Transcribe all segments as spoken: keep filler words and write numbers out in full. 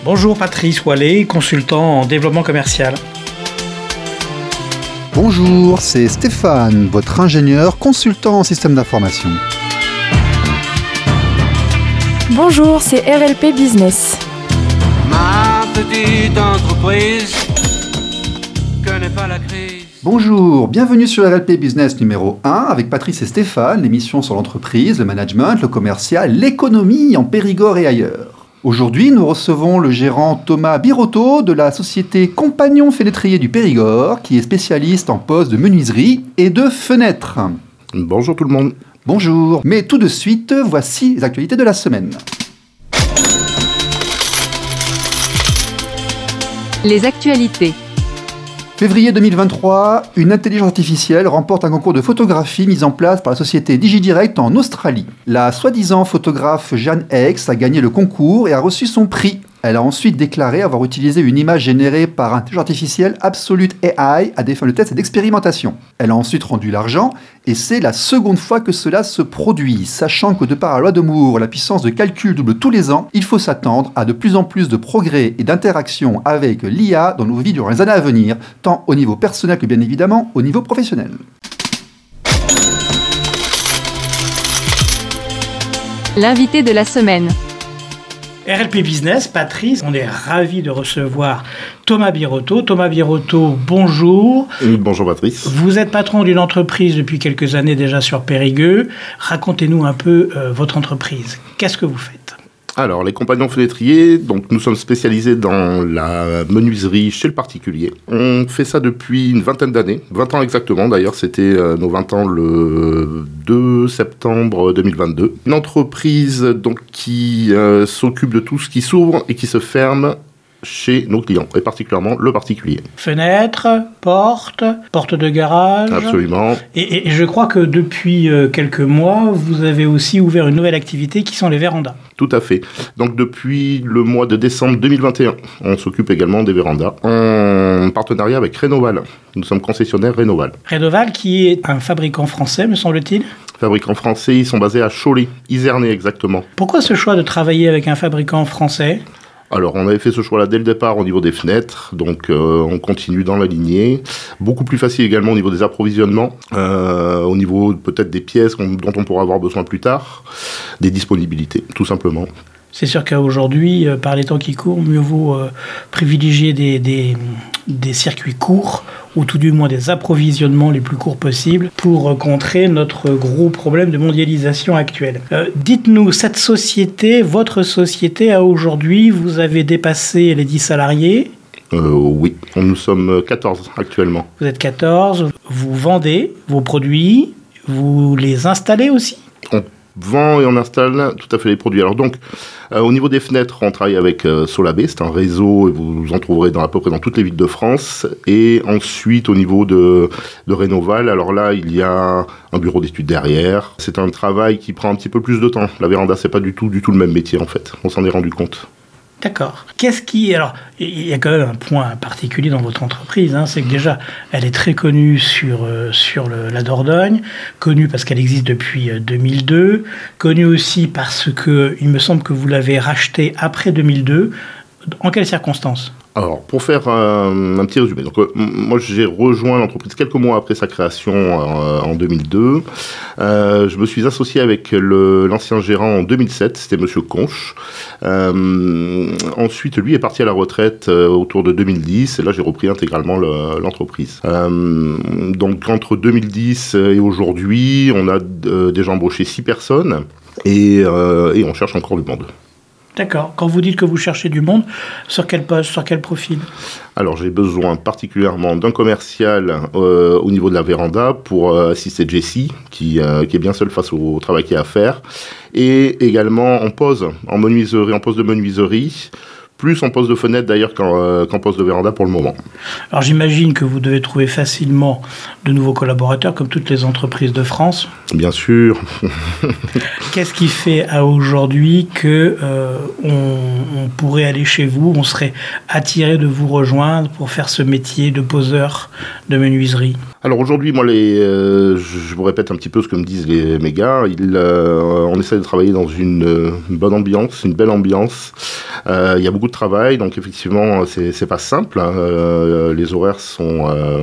Bonjour Patrice Wallet, consultant en développement commercial. Bonjour, c'est Stéphane, votre ingénieur consultant en système d'information. Bonjour, c'est R L P Business. Ma petite entreprise connaît pas la crise. Bonjour, bienvenue sur R L P Business numéro un avec Patrice et Stéphane, l'émission sur l'entreprise, le management, le commercial, l'économie en Périgord et ailleurs. Aujourd'hui, nous recevons le gérant Thomas Birotteau de la société Compagnon Fénétrier du Périgord, qui est spécialiste en postes de menuiserie et de fenêtres. Bonjour tout le monde. Bonjour, mais tout de suite, voici les actualités de la semaine. Les actualités. Février deux mille vingt-trois, une intelligence artificielle remporte un concours de photographie mis en place par la société DigiDirect en Australie. La soi-disant photographe Jeanne X a gagné le concours et a reçu son prix. Elle a ensuite déclaré avoir utilisé une image générée par intelligence artificielle Absolute A I à des fins de test et d'expérimentation. Elle a ensuite rendu l'argent et c'est la seconde fois que cela se produit. Sachant que de par la loi de Moore, la puissance de calcul double tous les ans, il faut s'attendre à de plus en plus de progrès et d'interactions avec l'I A dans nos vies durant les années à venir, tant au niveau personnel que bien évidemment au niveau professionnel. L'invité de la semaine. R L P Business, Patrice, on est ravis de recevoir Thomas Birotteau. Thomas Birotteau, bonjour. Oui, bonjour Patrice. Vous êtes patron d'une entreprise depuis quelques années déjà sur Périgueux. Racontez-nous un peu euh, votre entreprise. Qu'est-ce que vous faites ? Alors, les Compagnons Fénétriers, donc nous sommes spécialisés dans la menuiserie chez le particulier. On fait ça depuis une vingtaine d'années, vingt ans exactement d'ailleurs, c'était euh, nos vingt ans le deux septembre deux mille vingt-deux. Une entreprise donc, qui euh, s'occupe de tout ce qui s'ouvre et qui se ferme chez nos clients, et particulièrement le particulier. Fenêtres, portes, portes de garage. Absolument. Et, et je crois que depuis euh, quelques mois, vous avez aussi ouvert une nouvelle activité qui sont les vérandas. Tout à fait. Donc depuis le mois de décembre deux mille vingt et un, on s'occupe également des vérandas en partenariat avec Rénoval. Nous sommes concessionnaires Rénoval. Rénoval qui est un fabricant français, me semble-t-il. Fabricants français, ils sont basés à Cholet, Isernay exactement. Pourquoi ce choix de travailler avec un fabricant français ? Alors, on avait fait ce choix-là dès le départ au niveau des fenêtres, donc euh, on continue dans la lignée. Beaucoup plus facile également au niveau des approvisionnements, euh, au niveau peut-être des pièces dont on pourra avoir besoin plus tard, des disponibilités, tout simplement. C'est sûr qu'aujourd'hui, euh, par les temps qui courent, mieux vaut euh, privilégier des, des, des circuits courts, ou tout du moins des approvisionnements les plus courts possibles, pour euh, contrer notre gros problème de mondialisation actuelle. Euh, dites-nous, cette société, votre société, à aujourd'hui, vous avez dépassé les dix salariés ? Euh, oui, nous sommes quatorze actuellement. Vous êtes quatorze, vous vendez vos produits, vous les installez aussi ? On vend et on installe tout à fait les produits. Alors donc, euh, au niveau des fenêtres, on travaille avec euh, Solabé, c'est un réseau, et vous en trouverez dans, à peu près dans toutes les villes de France. Et ensuite, au niveau de, de Rénoval, alors là, il y a un bureau d'études derrière. C'est un travail qui prend un petit peu plus de temps. La véranda, c'est pas du tout, du tout le même métier, en fait. On s'en est rendu compte. D'accord. Qu'est-ce qui... Alors, il y a quand même un point particulier dans votre entreprise, hein, c'est que déjà, elle est très connue sur, euh, sur le, la Dordogne, connue parce qu'elle existe depuis euh, deux mille deux, connue aussi parce que, il me semble que vous l'avez rachetée après deux mille deux. En quelles circonstances ? Alors, pour faire un, un petit résumé, donc, euh, moi j'ai rejoint l'entreprise quelques mois après sa création euh, en deux mille deux. Euh, je me suis associé avec le, l'ancien gérant en deux mille sept, c'était Monsieur Conche. Euh, ensuite, lui est parti à la retraite euh, autour de deux mille dix, et là j'ai repris intégralement le, l'entreprise. Euh, donc, entre deux mille dix et aujourd'hui, on a euh, déjà embauché six personnes, et, euh, et on cherche encore du monde. D'accord. Quand vous dites que vous cherchez du monde, sur quel poste, sur quel profil ? Alors, j'ai besoin particulièrement d'un commercial euh, au niveau de la véranda pour euh, assister Jessie, qui, euh, qui est bien seule face au travail qu'il y a à faire, et également en pose, en menuiserie, en poste de menuiserie, plus en poste de fenêtre d'ailleurs qu'en, euh, qu'en poste de véranda pour le moment. Alors j'imagine que vous devez trouver facilement de nouveaux collaborateurs comme toutes les entreprises de France. Bien sûr. Qu'est-ce qui fait à aujourd'hui que euh, on, on pourrait aller chez vous, on serait attiré de vous rejoindre pour faire ce métier de poseur de menuiserie ? Alors aujourd'hui, moi, les, euh, je vous répète un petit peu ce que me disent les, mes gars. Ils, euh, on essaie de travailler dans une, une bonne ambiance, une belle ambiance. Euh, il y a beaucoup de travail, donc effectivement, c'est, c'est pas simple. Hein. Euh, les horaires sont, euh,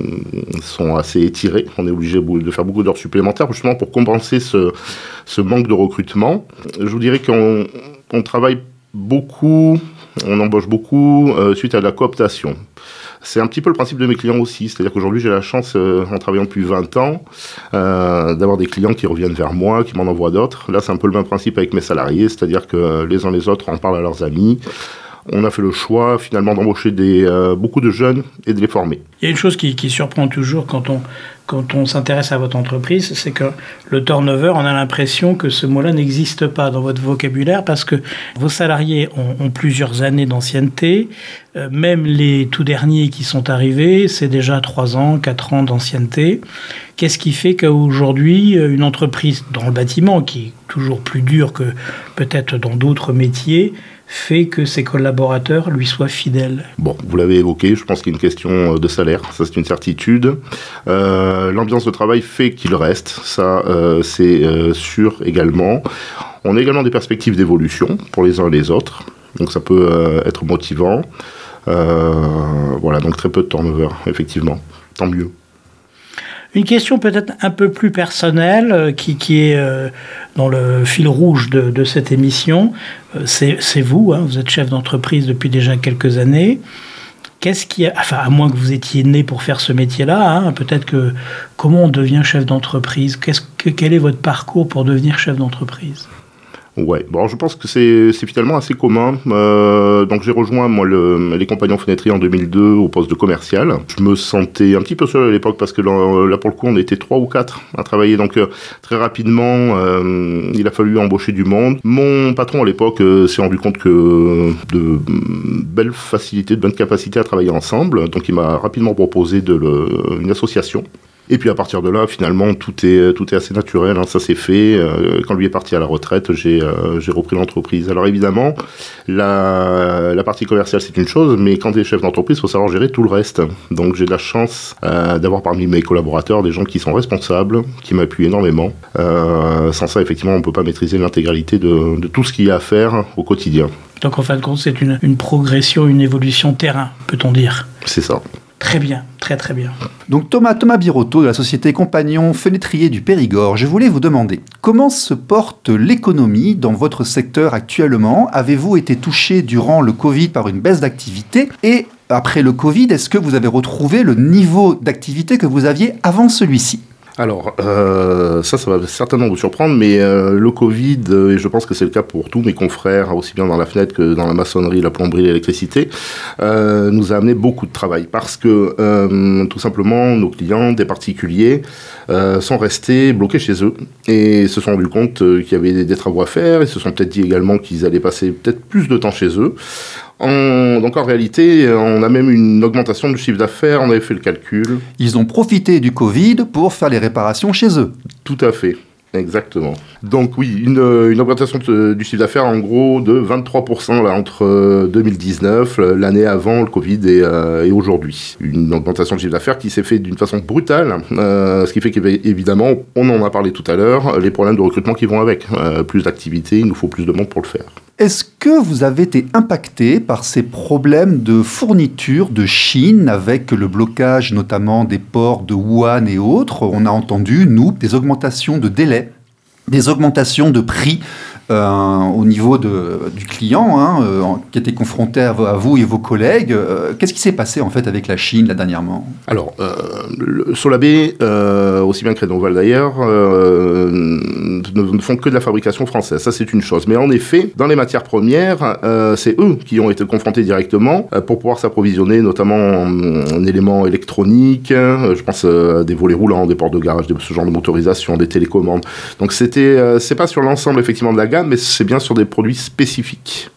sont assez étirés. On est obligé de faire beaucoup d'heures supplémentaires, justement pour compenser ce, ce manque de recrutement. Je vous dirais qu'on on travaille beaucoup, on embauche beaucoup euh, suite à la cooptation. C'est un petit peu le principe de mes clients aussi, c'est-à-dire qu'aujourd'hui j'ai la chance, euh, en travaillant depuis vingt ans, euh, d'avoir des clients qui reviennent vers moi, qui m'en envoient d'autres. Là c'est un peu le même principe avec mes salariés, c'est-à-dire que les uns les autres en parlent à leurs amis. On a fait le choix finalement d'embaucher des, euh, beaucoup de jeunes et de les former. Il y a une chose qui, qui surprend toujours quand on, quand on s'intéresse à votre entreprise, c'est que le turnover, on a l'impression que ce mot-là n'existe pas dans votre vocabulaire parce que vos salariés ont, ont plusieurs années d'ancienneté. Euh, même les tout derniers qui sont arrivés, c'est déjà trois ans, quatre ans d'ancienneté. Qu'est-ce qui fait qu'aujourd'hui, une entreprise dans le bâtiment, qui est toujours plus dure que peut-être dans d'autres métiers, fait que ses collaborateurs lui soient fidèles? Bon, vous l'avez évoqué, je pense qu'il y a une question de salaire, ça c'est une certitude. Euh, l'ambiance de travail fait qu'il reste, ça euh, c'est euh, sûr également. On a également des perspectives d'évolution pour les uns et les autres, donc ça peut euh, être motivant. Euh, voilà, donc très peu de turnover, effectivement, tant mieux. Une question peut-être un peu plus personnelle, euh, qui, qui est euh, dans le fil rouge de, de cette émission. Euh, c'est, c'est vous, hein, vous êtes chef d'entreprise depuis déjà quelques années. Qu'est-ce qui a, enfin, à moins que vous étiez né pour faire ce métier-là, hein, peut-être que comment on devient chef d'entreprise? Qu'est-ce que, quel est votre parcours pour devenir chef d'entreprise? Ouais, bon, alors je pense que c'est, c'est finalement assez commun. Euh, donc j'ai rejoint moi le, les Compagnons Fenêtriers en deux mille deux au poste de commercial. Je me sentais un petit peu seul à l'époque parce que là, là pour le coup on était trois ou quatre à travailler. Donc euh, très rapidement euh, il a fallu embaucher du monde. Mon patron à l'époque euh, s'est rendu compte que de belles facilités, de bonnes capacités à travailler ensemble. Donc il m'a rapidement proposé de le, une association. Et puis à partir de là, finalement, tout est, tout est assez naturel, hein, ça s'est fait. Euh, quand lui est parti à la retraite, j'ai, euh, j'ai repris l'entreprise. Alors évidemment, la, la partie commerciale, c'est une chose, mais quand tu es chef d'entreprise, il faut savoir gérer tout le reste. Donc j'ai de la chance euh, d'avoir parmi mes collaborateurs des gens qui sont responsables, qui m'appuient énormément. Euh, sans ça, effectivement, on ne peut pas maîtriser l'intégralité de, de tout ce qu'il y a à faire au quotidien. Donc en fin de compte, c'est une, une progression, une évolution terrain, peut-on dire? C'est ça. Très bien, très très bien. Donc Thomas, Thomas Birotteau de la société Compagnons Fenêtriers du Périgord, je voulais vous demander, comment se porte l'économie dans votre secteur actuellement? Avez-vous été touché durant le Covid par une baisse d'activité? Et après le Covid, est-ce que vous avez retrouvé le niveau d'activité que vous aviez avant celui-ci? Alors, euh, ça, ça va certainement vous surprendre, mais euh, le Covid, euh, et je pense que c'est le cas pour tous mes confrères, aussi bien dans la fenêtre que dans la maçonnerie, la plomberie, l'électricité, euh, nous a amené beaucoup de travail parce que, euh, tout simplement, nos clients, des particuliers, euh, sont restés bloqués chez eux et se sont rendus compte euh, qu'il y avait des, des travaux à faire. Ils se sont peut-être dit également qu'ils allaient passer peut-être plus de temps chez eux. En, donc en réalité, on a même une augmentation du chiffre d'affaires, on avait fait le calcul. Ils ont profité du Covid pour faire les réparations chez eux. Tout à fait, exactement. Donc oui, une, une augmentation de, du chiffre d'affaires en gros de vingt-trois pour cent là, entre deux mille dix-neuf, l'année avant le Covid et, euh, et aujourd'hui. Une augmentation de chiffre d'affaires qui s'est fait d'une façon brutale, euh, ce qui fait qu'évidemment, on en a parlé tout à l'heure, les problèmes de recrutement qui vont avec. Euh, plus d'activité, il nous faut plus de monde pour le faire. Est-ce que vous avez été impacté par ces problèmes de fourniture de Chine avec le blocage notamment des ports de Wuhan et autres? On a entendu, nous, des augmentations de délais, des augmentations de prix euh, au niveau de, du client hein, euh, qui était confronté à, à vous et vos collègues. Euh, qu'est-ce qui s'est passé en fait avec la Chine là dernièrement? Alors, euh, le Solabé, euh, aussi bien que Rénoval d'ailleurs, euh, ne, ne font que de la fabrication française. Ça, c'est une chose. Mais en effet, dans les matières premières, euh, c'est eux qui ont été confrontés directement euh, pour pouvoir s'approvisionner, notamment en, en éléments électroniques. Euh, je pense euh, à des volets roulants, des portes de garage, de, ce genre de motorisation, des télécommandes. Donc, c'était, euh, c'est pas sur l'ensemble effectivement de la gamme, mais c'est bien sur des produits spécifiques.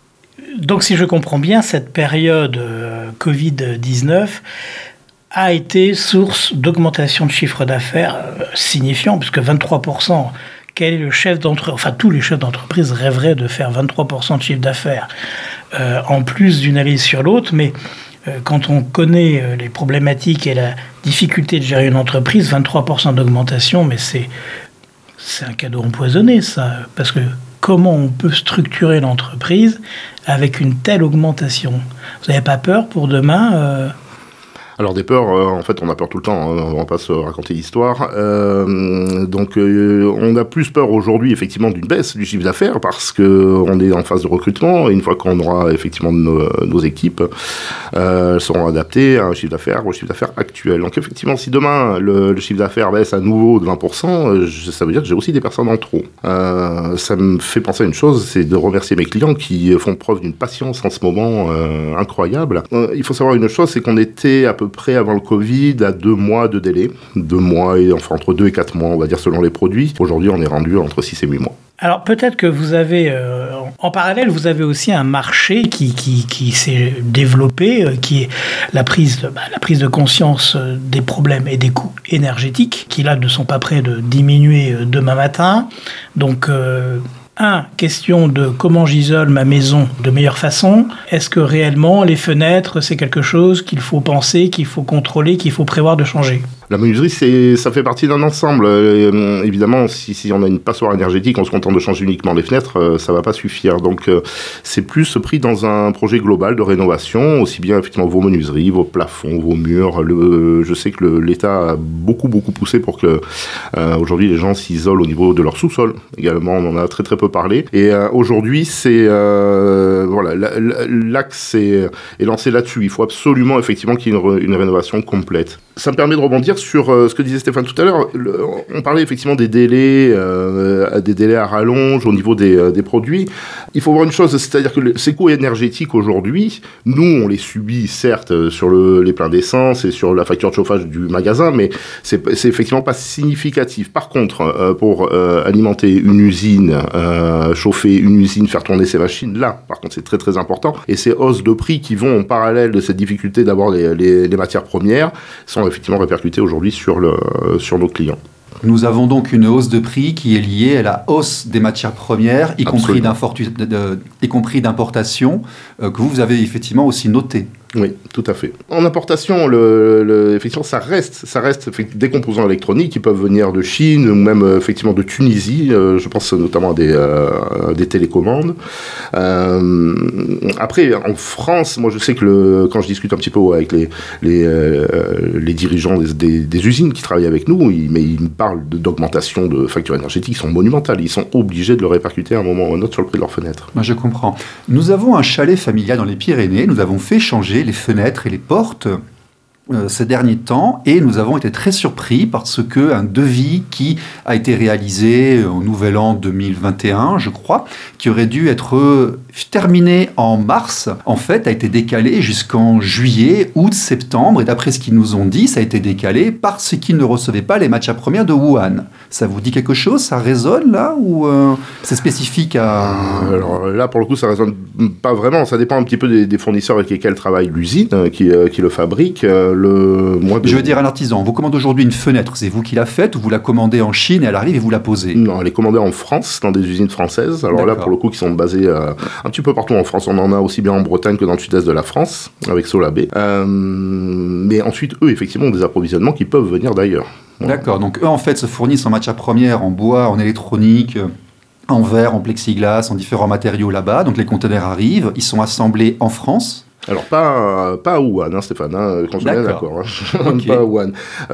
Donc, si je comprends bien, cette période euh, covid dix-neuf a été source d'augmentation de chiffre d'affaires euh, signifiant, puisque vingt-trois pour cent, quel est le chef d'entreprise, enfin tous les chefs d'entreprise rêveraient de faire vingt-trois pour cent de chiffre d'affaires, euh, en plus d'une année sur l'autre, mais euh, quand on connaît euh, les problématiques et la difficulté de gérer une entreprise, vingt-trois pour cent d'augmentation, mais c'est, c'est un cadeau empoisonné, ça. Parce que comment on peut structurer l'entreprise avec une telle augmentation ? Vous n'avez pas peur pour demain euh Alors des peurs, euh, en fait on a peur tout le temps, hein, on va pas se raconter l'histoire. Euh, donc euh, on a plus peur aujourd'hui effectivement d'une baisse du chiffre d'affaires parce qu'on est en phase de recrutement et une fois qu'on aura effectivement nos, nos équipes, euh, elles seront adaptées à un chiffre d'affaires, au chiffre d'affaires actuel. Donc effectivement si demain le, le chiffre d'affaires baisse à nouveau de vingt pour cent, je, ça veut dire que j'ai aussi des personnes en trop. Euh, ça me fait penser à une chose, c'est de remercier mes clients qui font preuve d'une patience en ce moment euh, incroyable. Euh, il faut savoir une chose, c'est qu'on était à peu près avant le Covid à deux mois de délai. Deux mois, et enfin entre deux et quatre mois, on va dire, selon les produits. Aujourd'hui, on est rendu entre six et huit mois. Alors peut-être que vous avez, euh, en parallèle, vous avez aussi un marché qui, qui, qui s'est développé, euh, qui est la prise, de, bah, la prise de conscience euh, des problèmes et des coûts énergétiques, qui là ne sont pas prêts de diminuer euh, demain matin. Donc... Euh, Un, question de comment j'isole ma maison de meilleure façon. Est-ce que réellement les fenêtres, c'est quelque chose qu'il faut penser, qu'il faut contrôler, qu'il faut prévoir de changer ? La menuiserie, c'est, ça fait partie d'un ensemble. Euh, évidemment, si, si on a une passoire énergétique, on se contente de changer uniquement les fenêtres, euh, ça ne va pas suffire. Donc, euh, c'est plus pris dans un projet global de rénovation, aussi bien effectivement vos menuiseries, vos plafonds, vos murs. Le, je sais que le, l'État a beaucoup, beaucoup poussé pour que euh, aujourd'hui les gens s'isolent au niveau de leur sous-sol. Également, on en a très, très peu parlé. Et euh, aujourd'hui, c'est euh, voilà, l'axe est, est lancé là-dessus. Il faut absolument effectivement qu'il y ait une, une rénovation complète. Ça me permet de rebondir sur euh, ce que disait Stéphane tout à l'heure. Le, on parlait effectivement des délais, euh, des délais à rallonge au niveau des, euh, des produits. Il faut voir une chose, c'est-à-dire que le, ces coûts énergétiques aujourd'hui, nous on les subit certes sur le, les pleins d'essence et sur la facture de chauffage du magasin, mais c'est, c'est effectivement pas significatif. Par contre, euh, pour euh, alimenter une usine, euh, chauffer une usine, faire tourner ses machines, là par contre c'est très très important. Et ces hausses de prix qui vont en parallèle de cette difficulté d'avoir les, les, les matières premières sont effectivement répercutées aujourd'hui sur, le, sur nos clients. Nous avons donc une hausse de prix qui est liée à la hausse des matières premières, y compris, de, de, y compris d'importation, euh, que vous, vous avez effectivement aussi noté. Oui, tout à fait. En importation, le, le, effectivement, ça reste, ça reste des composants électroniques qui peuvent venir de Chine ou même effectivement de Tunisie. Euh, je pense notamment à des, euh, des télécommandes. Euh, après, en France, moi, je sais que le, quand je discute un petit peu avec les les, euh, les dirigeants des, des, des usines qui travaillent avec nous, ils, mais ils me parlent de, d'augmentation de factures énergétiques qui sont monumentales. Ils sont obligés de le répercuter à un moment ou à un autre sur le prix de leurs fenêtres. Moi, je comprends. Nous avons un chalet familial dans les Pyrénées. Nous avons fait changer les fenêtres et les portes euh, ces derniers temps et nous avons été très surpris parce qu'un devis qui a été réalisé au Nouvel An deux mille vingt et un, je crois, qui aurait dû être terminé en mars, en fait, a été décalé jusqu'en juillet, août, septembre et d'après ce qu'ils nous ont dit, ça a été décalé parce qu'ils ne recevaient pas les matières premières de Wuhan. Ça vous dit quelque chose ? Ça résonne là ou euh, c'est spécifique à... Alors là, pour le coup, ça résonne pas vraiment. Ça dépend un petit peu des, des fournisseurs avec lesquels travaille l'usine euh, qui, euh, qui le fabrique. Euh, le mois de... Je veux dire un artisan. On vous commande aujourd'hui une fenêtre. C'est vous qui la faites ou vous la commandez en Chine et elle arrive et vous la posez ? Non, elle est commandée en France, dans des usines françaises. Alors D'accord. Là, pour le coup, qui sont basées euh, un petit peu partout en France. On en a aussi bien en Bretagne que dans le sud-est de la France, avec Solabé. Euh, mais ensuite, eux, effectivement, ont des approvisionnements qui peuvent venir d'ailleurs. D'accord, donc eux en fait se fournissent en matières premières, en bois, en électronique, en verre, en plexiglas, en différents matériaux là-bas. Donc les conteneurs arrivent, ils sont assemblés en France. Alors, pas, pas à Wuhan, hein, Stéphane, hein, quand je suis bien d'accord. Hein. Okay. Pas à Wuhan.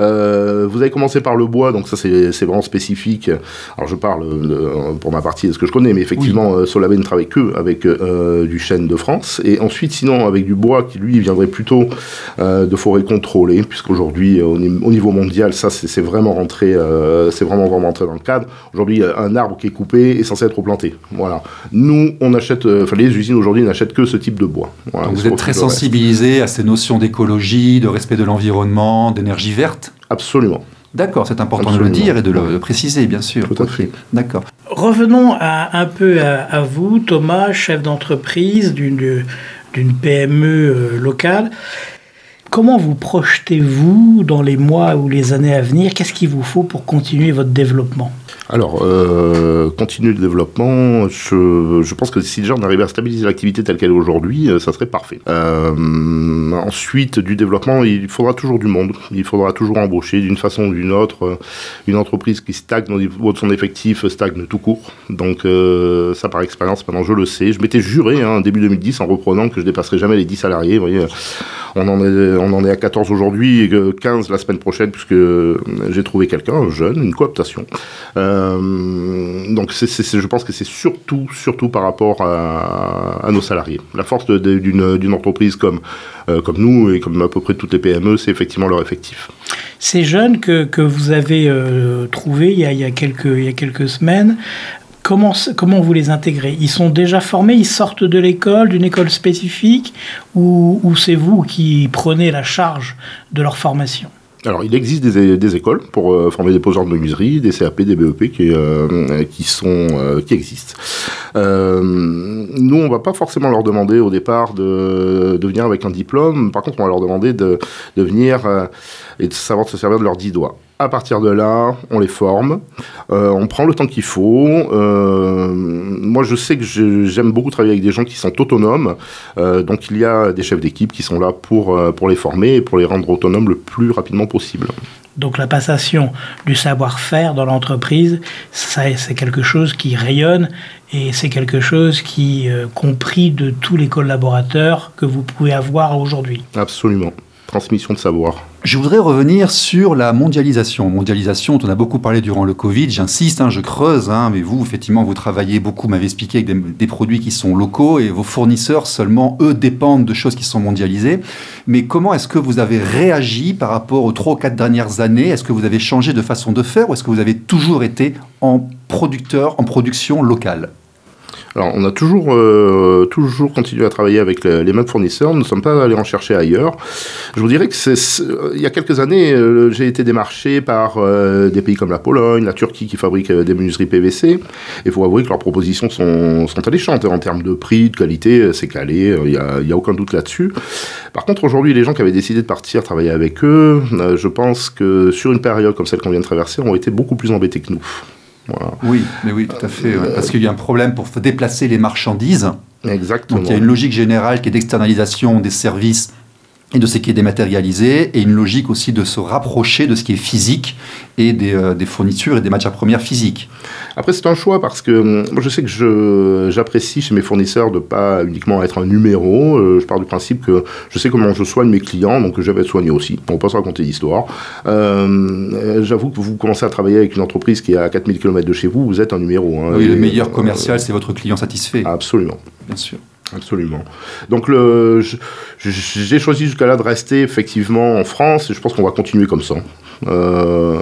Euh, vous avez commencé par le bois, donc ça, c'est, c'est vraiment spécifique. Alors, je parle de, pour ma partie de ce que je connais, mais effectivement, oui. euh, Solabé ne travaille que avec euh, du chêne de France. Et ensuite, sinon, avec du bois qui, lui, viendrait plutôt euh, de forêts contrôlées, puisqu'aujourd'hui, au, au niveau mondial, ça, c'est, c'est, vraiment rentré, euh, c'est vraiment, vraiment rentré dans le cadre. Aujourd'hui, un arbre qui est coupé est censé être replanté. Voilà. Nous, on achète, enfin, euh, les usines aujourd'hui n'achètent que ce type de bois. Voilà. Donc, vous êtes très sensibilisé à ces notions d'écologie, de respect de l'environnement, d'énergie verte ? Absolument. D'accord, c'est important Absolument. de le dire et de le, le préciser, bien sûr. Tout à okay. fait. D'accord. Revenons à, un peu à, à vous, Thomas, chef d'entreprise d'une, d'une P M E euh, locale. Comment vous projetez-vous dans les mois ou les années à venir? Qu'est-ce qu'il vous faut pour continuer votre développement? Alors, euh, continuer le développement, je, je pense que si déjà on arrivait à stabiliser l'activité telle qu'elle est aujourd'hui, ça serait parfait. Euh, ensuite, du développement, il faudra toujours du monde. Il faudra toujours embaucher d'une façon ou d'une autre. Une entreprise qui stagne au niveau de son effectif stagne tout court. Donc, euh, ça par expérience, maintenant je le sais. Je m'étais juré, hein, début deux mille dix, en reprenant, que je dépasserais jamais les dix salariés. Vous voyez, on en est, on en est à quatorze aujourd'hui et quinze la semaine prochaine, puisque j'ai trouvé quelqu'un, un jeune, une cooptation. Euh, donc c'est, c'est, je pense que c'est surtout, surtout par rapport à, à nos salariés. La force de, de, d'une, d'une entreprise comme, euh, comme nous et comme à peu près toutes les P M E, c'est effectivement leur effectif. Ces jeunes que, que vous avez euh, trouvés il y a, il y a quelques, il y a quelques semaines, comment, comment vous les intégrez? Ils sont déjà formés, ils sortent de l'école, d'une école spécifique, ou, ou c'est vous qui prenez la charge de leur formation? Alors, il existe des, des écoles pour euh, former des poseurs de menuiserie, des C A P, des B E P qui, euh, qui, sont, euh, qui existent. Euh, nous, on ne va pas forcément leur demander au départ de, de venir avec un diplôme. Par contre, on va leur demander de, de venir euh, et de savoir se servir de leurs dix doigts. À partir de là, on les forme, euh, on prend le temps qu'il faut. Euh, moi, je sais que je, j'aime beaucoup travailler avec des gens qui sont autonomes. Euh, donc, il y a des chefs d'équipe qui sont là pour, pour les former et pour les rendre autonomes le plus rapidement possible. Donc, la passation du savoir-faire dans l'entreprise, ça, c'est quelque chose qui rayonne et c'est quelque chose qui est compris de tous les collaborateurs que vous pouvez avoir aujourd'hui. Absolument. Transmission de savoir. Je voudrais revenir sur la mondialisation. Mondialisation, dont on a beaucoup parlé durant le Covid. J'insiste, hein, je creuse, hein, mais vous, effectivement, vous travaillez beaucoup, vous m'avez expliqué, avec des, des produits qui sont locaux et vos fournisseurs, seulement, eux, dépendent de choses qui sont mondialisées. Mais comment est-ce que vous avez réagi par rapport aux trois ou quatre dernières années? Est-ce que vous avez changé de façon de faire ou est-ce que vous avez toujours été en producteur, en production locale? Alors, on a toujours, euh, toujours continué à travailler avec les, les mêmes fournisseurs. Nous ne sommes pas allés en chercher ailleurs. Je vous dirais que c'est, c'est, il y a quelques années, euh, j'ai été démarché par euh, des pays comme la Pologne, la Turquie qui fabriquent euh, des menuiseries P V C. Et il faut avouer que leurs propositions sont, sont alléchantes. En termes de prix, de qualité, c'est calé. Il n'y a, il y a aucun doute là-dessus. Par contre, aujourd'hui, les gens qui avaient décidé de partir travailler avec eux, euh, je pense que sur une période comme celle qu'on vient de traverser, ont été beaucoup plus embêtés que nous. Voilà. Oui, mais oui, tout à fait. Euh, ouais, parce qu'il y a un problème pour déplacer les marchandises. Exactement. Donc il y a une logique générale qui est d'externalisation des services et de ce qui est dématérialisé, et une logique aussi de se rapprocher de ce qui est physique et des, euh, des fournitures et des matières premières physiques. Après, c'est un choix parce que moi, je sais que je, j'apprécie chez mes fournisseurs de ne pas uniquement être un numéro. Euh, je pars du principe que je sais comment je soigne mes clients, donc je vais être soigné aussi. On ne va pas se raconter d'histoire. Euh, j'avoue que vous commencez à travailler avec une entreprise qui est à quatre mille kilomètres de chez vous, vous êtes un numéro. Hein, oui, et, le meilleur commercial, euh, c'est votre client satisfait. Absolument. Bien sûr. Absolument. Donc, le, je, je, j'ai choisi jusqu'à là de rester effectivement en France et je pense qu'on va continuer comme ça. Euh,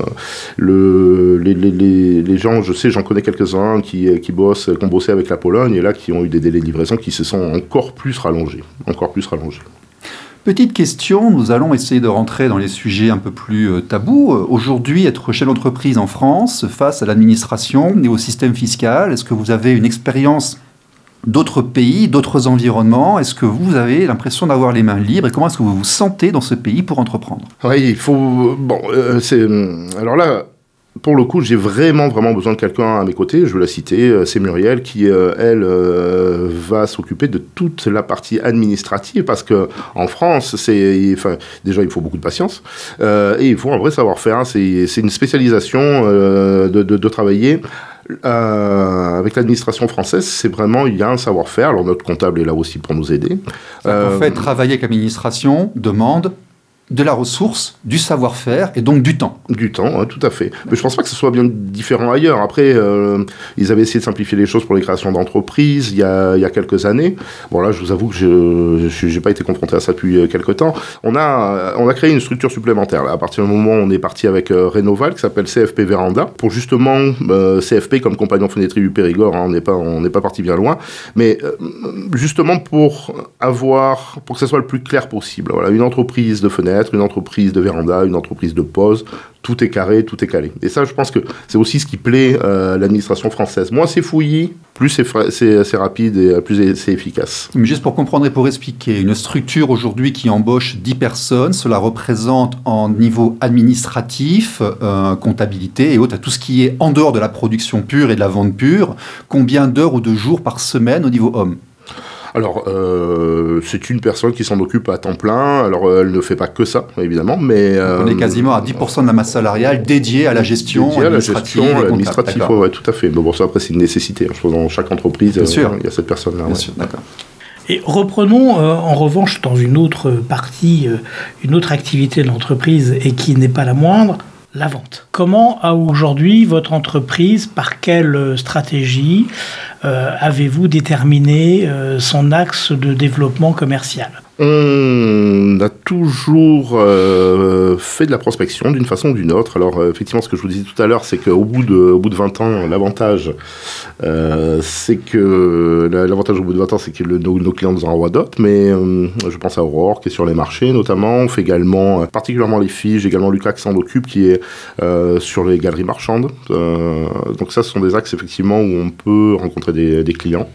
le, les, les, les gens, je sais, j'en connais quelques-uns qui, qui bossent, qui ont bossé avec la Pologne et là qui ont eu des délais de livraison qui se sont encore plus rallongés. Encore plus rallongés. Petite question, nous allons essayer de rentrer dans les sujets un peu plus euh, tabous. Aujourd'hui, être chef d'entreprise en France face à l'administration et au système fiscal, est-ce que vous avez une expérience d'autres pays, d'autres environnements? Est-ce que vous avez l'impression d'avoir les mains libres et comment est-ce que vous vous sentez dans ce pays pour entreprendre? Oui, il faut... Bon, euh, c'est... Alors là, pour le coup, j'ai vraiment, vraiment besoin de quelqu'un à mes côtés. Je vais la citer, c'est Muriel qui, euh, elle, euh, va s'occuper de toute la partie administrative parce qu'en France, c'est... Enfin, déjà, il faut beaucoup de patience euh, et il faut un vrai savoir-faire. C'est, c'est une spécialisation euh, de, de, de travailler... Euh, avec l'administration française, c'est vraiment, il y a un savoir-faire. Alors notre comptable est là aussi pour nous aider. Euh, en fait, travailler avec l'administration demande de la ressource, du savoir-faire et donc du temps. Du temps, hein, tout à fait. Mais je ne pense pas que ce soit bien différent ailleurs. Après, euh, ils avaient essayé de simplifier les choses pour les créations d'entreprises il y a, il y a quelques années. Bon là, je vous avoue que je n'ai pas été confronté à ça depuis quelques temps. On a, on a créé une structure supplémentaire. Là. À partir du moment où on est parti avec euh, Rénoval, qui s'appelle C F P Véranda, pour justement, euh, C F P comme compagnon fenêtrier du Périgord, hein, on n'est pas, on n'est pas parti bien loin, mais euh, justement pour avoir, pour que ça soit le plus clair possible. Voilà, une entreprise de fenêtre, fenêtre, une entreprise de véranda, une entreprise de pose. Tout est carré, tout est calé. Et ça, je pense que c'est aussi ce qui plaît euh, à l'administration française. Moins c'est fouillis, plus c'est, fra- c'est, c'est rapide et plus c'est efficace. Mais juste pour comprendre et pour expliquer, une structure aujourd'hui qui embauche dix personnes, cela représente en niveau administratif, euh, comptabilité et autres, tout ce qui est en dehors de la production pure et de la vente pure, combien d'heures ou de jours par semaine au niveau homme ? Alors, euh, c'est une personne qui s'en occupe à temps plein. Alors, euh, elle ne fait pas que ça, évidemment, mais... Euh, on est quasiment à dix pour cent de la masse salariale dédiée à la gestion dédiée à la administrative. gestion administrative, ouais, ouais, tout à fait. Mais bon, ça, après, c'est une nécessité. Je pense dans chaque entreprise, euh, il y a cette personne-là. Bien ouais. sûr, d'accord. Et reprenons euh, en revanche dans une autre partie, euh, une autre activité de l'entreprise et qui n'est pas la moindre, la vente. Comment a aujourd'hui votre entreprise, par quelle stratégie euh, avez-vous déterminé euh, son axe de développement commercial ? On a toujours euh, fait de la prospection d'une façon ou d'une autre. Alors euh, effectivement, ce que je vous disais tout à l'heure, c'est qu'au bout de, au bout de vingt ans, l'avantage, euh, c'est que l'avantage au bout de vingt ans, c'est que le, nos, nos clients nous en envoient d'autres. Mais euh, je pense à Aurore, qui est sur les marchés notamment. On fait également, euh, particulièrement les filles, j'ai également Lucas qui s'en occupe, qui est euh, sur les galeries marchandes. Euh, donc ça, ce sont des axes effectivement où on peut rencontrer des, des clients.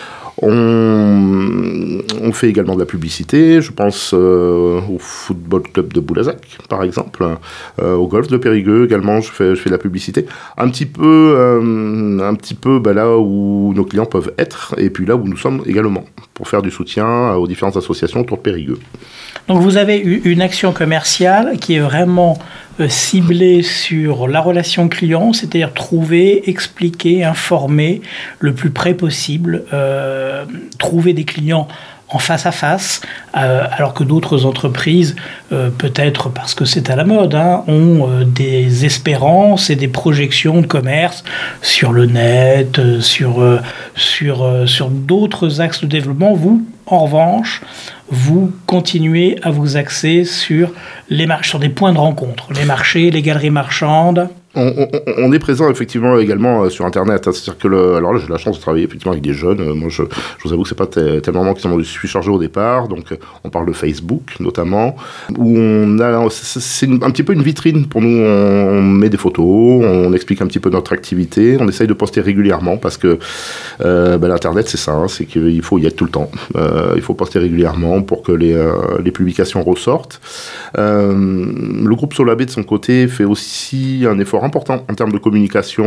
On, on fait également de la publicité, je pense euh, au football club de Boulazac, par exemple, euh, au golf de Périgueux également, je fais, je fais de la publicité. Un petit peu, euh, un petit peu bah, là où nos clients peuvent être, et puis là où nous sommes également, pour faire du soutien aux différentes associations autour de Périgueux. Donc vous avez eu une action commerciale qui est vraiment euh, ciblée sur la relation client, c'est-à-dire trouver, expliquer, informer le plus près possible, euh, trouver des clients en face à face, euh, alors que d'autres entreprises, euh, peut-être parce que c'est à la mode, hein, ont euh, des espérances et des projections de commerce sur le net, euh, sur, euh, sur, euh, sur d'autres axes de développement. Vous, en revanche, vous continuez à vous axer sur, les mar- sur des points de rencontre, les marchés, les galeries marchandes. On, on, on est présent effectivement également euh, sur Internet. Hein, c'est-à-dire que le, alors là, j'ai la chance de travailler effectivement avec des jeunes. Euh, moi, je, je vous avoue que c'est pas t- tellement moi qui m'en suis chargé au départ. Donc, euh, on parle de Facebook notamment, où on a, c'est, c'est une, un petit peu une vitrine pour nous. On, on met des photos, on explique un petit peu notre activité, on essaye de poster régulièrement parce que euh, ben, l'Internet, c'est ça, hein, c'est qu'il faut y être tout le temps. Euh, il faut poster régulièrement pour que les, euh, les publications ressortent. Euh, le groupe Solabé de son côté fait aussi un effort important en termes de communication,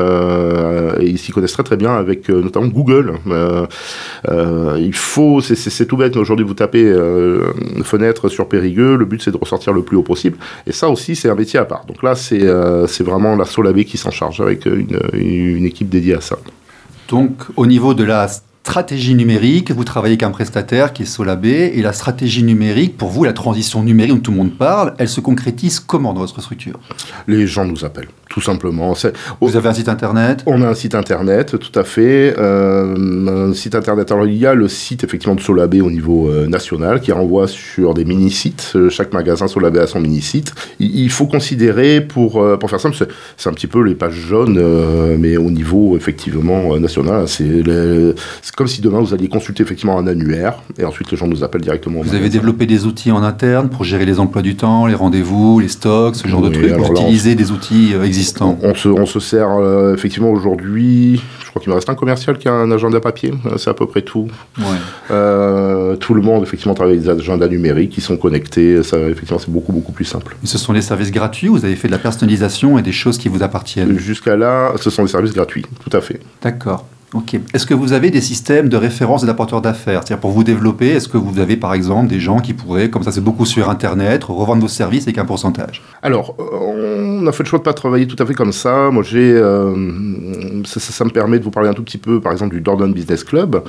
euh, et ils s'y connaissent très très bien avec euh, notamment Google. Euh, euh, il faut, c'est, c'est, c'est tout bête, mais aujourd'hui vous tapez euh, fenêtre sur Périgueux, le but c'est de ressortir le plus haut possible, et ça aussi c'est un métier à part. Donc là c'est, euh, c'est vraiment la Solabé qui s'en charge avec une, une équipe dédiée à ça. Donc au niveau de la stratégie numérique, vous travaillez avec un prestataire qui est Solabé, et la stratégie numérique, pour vous, la transition numérique dont tout le monde parle, elle se concrétise comment dans votre structure ? Les gens nous appellent, tout simplement. C'est... Vous avez un site internet ? On a un site internet, tout à fait. Euh, un site internet. Alors, il y a le site, effectivement, de Solabé au niveau euh, national, qui renvoie sur des mini-sites. Chaque magasin Solabé a son mini-site. Il, il faut considérer, pour, euh, pour faire simple, c'est, c'est un petit peu les pages jaunes, euh, mais au niveau, effectivement, euh, national. C'est, les, c'est comme si demain, vous alliez consulter, effectivement, un annuaire, et ensuite, les gens nous appellent directement. Vous avez développé des outils en interne pour gérer les emplois du temps, les rendez-vous, les stocks, ce genre oui, de trucs, pour utiliser des outils euh, existants. On, on, se, on se sert, euh, effectivement, aujourd'hui, je crois qu'il me reste un commercial qui a un agenda papier, c'est à peu près tout. Ouais. Euh, tout le monde, effectivement, travaille avec des agendas numériques qui sont connectés, ça, effectivement, c'est beaucoup, beaucoup plus simple. Et ce sont des services gratuits, vous avez fait de la personnalisation et des choses qui vous appartiennent ? Jusqu'à là, ce sont des services gratuits, tout à fait. D'accord. Ok. Est-ce que vous avez des systèmes de référence et d'apporteurs d'affaires ? C'est-à-dire pour vous développer, est-ce que vous avez par exemple des gens qui pourraient, comme ça c'est beaucoup sur Internet, revendre vos services avec un pourcentage ? Alors, on a fait le choix de ne pas travailler tout à fait comme ça. Moi, j'ai, euh, ça, ça, ça me permet de vous parler un tout petit peu, par exemple, du Dordogne Business Club.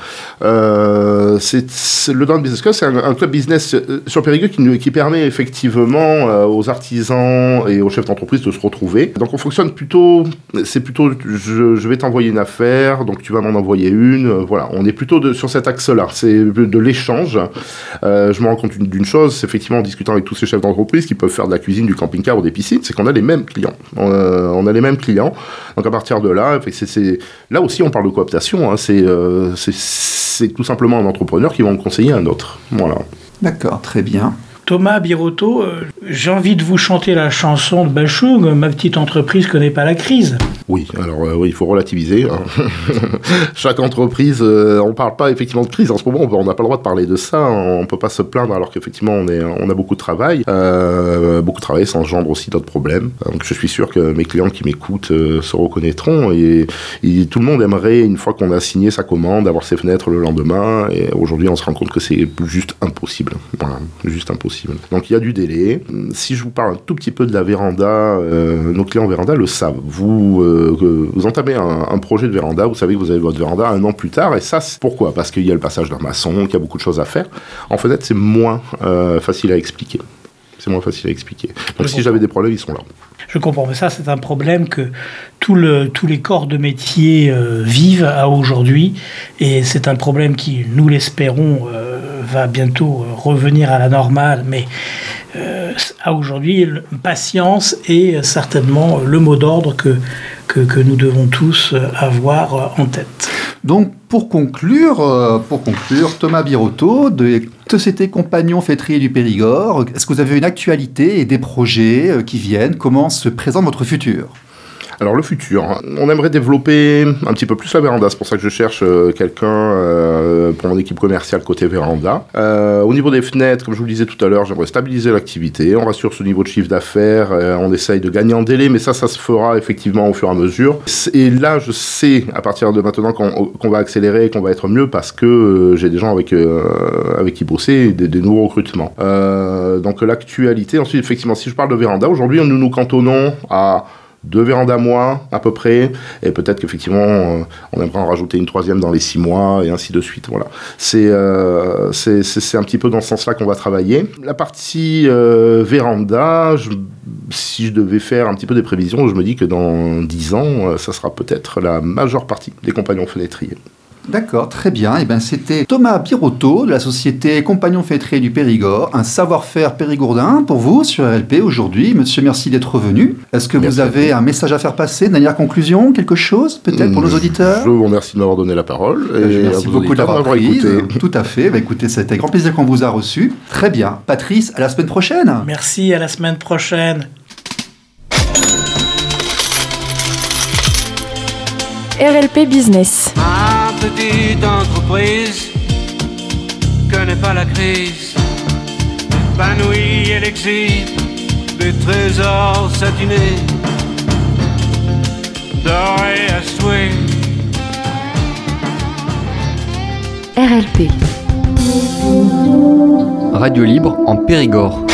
Euh, c'est, c'est, le Dordogne Business Club, c'est un, un club business sur Périgueux qui, qui permet effectivement euh, aux artisans et aux chefs d'entreprise de se retrouver. Donc, on fonctionne plutôt, c'est plutôt, je, je vais t'envoyer une affaire, donc tu vas m'en envoyer une, euh, voilà, on est plutôt de, sur cet axe-là, c'est de, de l'échange. Euh, je me rends compte d'une, d'une chose, c'est effectivement en discutant avec tous ces chefs d'entreprise qui peuvent faire de la cuisine, du camping-car ou des piscines, c'est qu'on a les mêmes clients. Euh, on a les mêmes clients, donc à partir de là, c'est, c'est, là aussi on parle de cooptation, hein, c'est, euh, c'est, c'est tout simplement un entrepreneur qui va en conseiller un autre. Voilà. D'accord, très bien. Thomas Birotteau, euh, j'ai envie de vous chanter la chanson de Bachung, « Ma petite entreprise connaît pas la crise ». Oui, alors euh, oui, il faut relativiser. Hein. Chaque entreprise, euh, on parle pas effectivement de crise en ce moment, on n'a pas le droit de parler de ça, on peut pas se plaindre alors qu'effectivement on, est, on a beaucoup de travail. Euh, beaucoup de travail, ça engendre aussi d'autres problèmes. Donc je suis sûr que mes clients qui m'écoutent euh, se reconnaîtront et, et tout le monde aimerait, une fois qu'on a signé sa commande, avoir ses fenêtres le lendemain. Et aujourd'hui, on se rend compte que c'est juste impossible. Voilà, juste impossible. Donc il y a du délai. Si je vous parle un tout petit peu de la véranda, euh, nos clients véranda le savent. Vous, euh, vous entamez un, un projet de véranda, vous savez que vous avez votre véranda un an plus tard. Et ça, c'est pourquoi ? Parce qu'il y a le passage d'un maçon, qu'il y a beaucoup de choses à faire. En fenêtre, c'est moins euh, facile à expliquer. C'est moins facile à expliquer. Donc je si j'avais des problèmes, ils sont là. Je comprends, mais ça, c'est un problème que tout le, tous les corps de métier euh, vivent à aujourd'hui. Et c'est un problème qui, nous l'espérons, euh, va bientôt euh, revenir à la normale. Mais euh, à aujourd'hui, le, patience est certainement le mot d'ordre que, que, que nous devons tous avoir en tête. Donc, pour conclure, euh, pour conclure, Thomas Birotteau, de Société Compagnon Fétrier du Périgord, est-ce que vous avez une actualité et des projets euh, qui viennent ? Comment se présente votre futur ? Alors le futur, on aimerait développer un petit peu plus la véranda, c'est pour ça que je cherche euh, quelqu'un euh, pour mon équipe commerciale côté véranda. Euh, au niveau des fenêtres, comme je vous le disais tout à l'heure, j'aimerais stabiliser l'activité, on reste sur ce niveau de chiffre d'affaires, euh, on essaye de gagner en délai, mais ça, ça se fera effectivement au fur et à mesure. Et là, je sais à partir de maintenant qu'on, qu'on va accélérer, qu'on va être mieux parce que euh, j'ai des gens avec, euh, avec qui bosser, des, des nouveaux recrutements. Euh, donc l'actualité, ensuite effectivement, si je parle de véranda, aujourd'hui nous nous cantonnons à deux vérandas mois à peu près, et peut-être qu'effectivement euh, on aimerait en rajouter une troisième dans les six mois et ainsi de suite. Voilà, c'est euh, c'est, c'est, c'est un petit peu dans ce sens-là qu'on va travailler. La partie euh, véranda, je, si je devais faire un petit peu des prévisions, je me dis que dans dix ans, euh, ça sera peut-être la majeure partie des compagnons fenêtriers. D'accord, très bien. Et ben, c'était Thomas Birotteau de la société Compagnon Fétrier du Périgord, un savoir-faire périgourdin pour vous sur R L P aujourd'hui. Monsieur, merci d'être venu. Est-ce que merci vous avez un message à faire passer, une dernière conclusion, quelque chose peut-être pour nos auditeurs ? Je vous remercie de m'avoir donné la parole. Et je merci beaucoup de l'avoir prise. Tout à fait. Ben, écoutez, c'était un grand plaisir qu'on vous a reçu. Très bien. Patrice, à la semaine prochaine. Merci, à la semaine prochaine. R L P Business. Ma petite entreprise connaît pas la crise. Épanouie, elle exhibe des trésors satinés, dorés à souhait. R L P. Radio libre en Périgord.